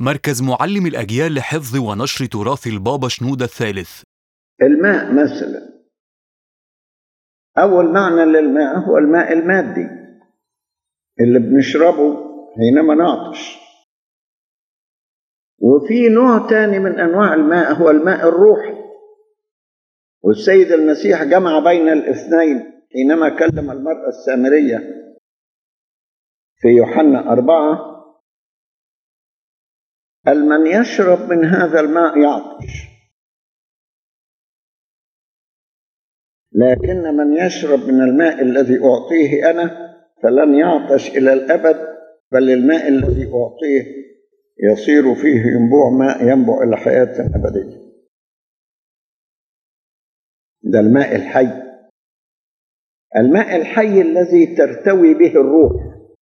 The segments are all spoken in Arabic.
مركز معلم الأجيال لحفظ ونشر تراث البابا شنودة الثالث. الماء مثلا، أول معنى للماء هو الماء المادي اللي بنشربه حينما نعطش. وفي نوع تاني من أنواع الماء هو الماء الروحي، والسيد المسيح جمع بين الاثنين حينما كلم المرأة السامرية في يوحنا 4: قال: من يشرب من هذا الماء يعطش، لكن من يشرب من الماء الذي أعطيه أنا فلن يعطش إلى الأبد، بل الماء الذي أعطيه يصير فيه ينبوع ماء ينبع إلى حياة أبدية. ده الماء الحي، الماء الحي الذي ترتوي به الروح.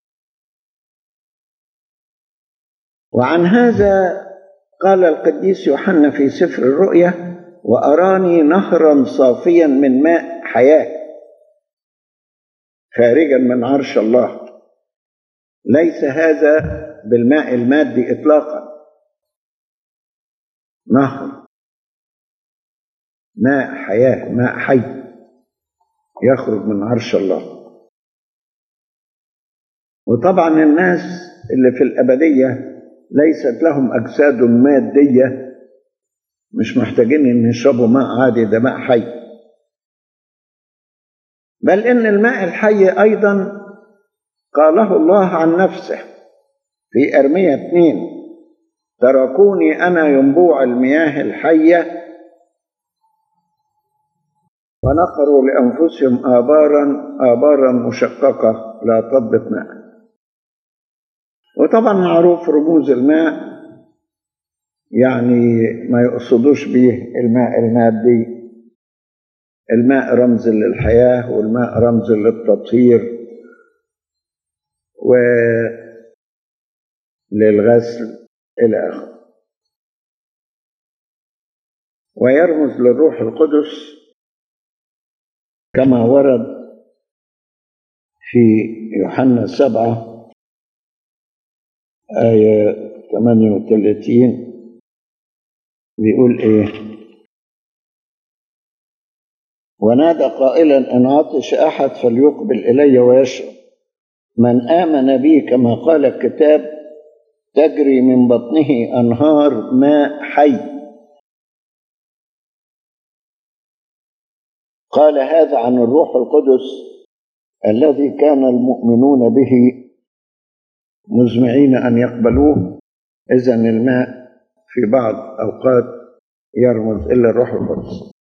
وعن هذا قال القديس يوحنا في سفر الرؤيا: وأراني نهرا صافيا من ماء حياة خارجا من عرش الله. ليس هذا بالماء المادي إطلاقا، نهر ماء حياة، ماء حي يخرج من عرش الله. وطبعا الناس اللي في الأبدية ليست لهم أجساد مادية، مش محتاجين ان يشربوا ماء عادي، ده ماء حي. بل ان الماء الحي ايضا قاله الله عن نفسه في أرمية 2: تركوني انا ينبوع المياه الحية ونقروا لانفسهم آبارا مشققة لا تضبط ماء. وطبعا معروف رموز الماء، يعني ما يقصدوش به الماء المادي. الماء رمز للحياة، والماء رمز للتطهير وللغسل إلى آخره. ويرمز للروح القدس كما ورد في يوحنا 7 آية 38، بيقول إيه: ونادى قائلا: إن عطش أحد فليقبل إلي ويشرب، من آمن بي كما قال الكتاب تجري من بطنه أنهار ماء حي. قال هذا عن الروح القدس الذي كان المؤمنون به مزمعين أن يقبلوه. إذن الماء في بعض أوقات يرمز إلى الروح القدس.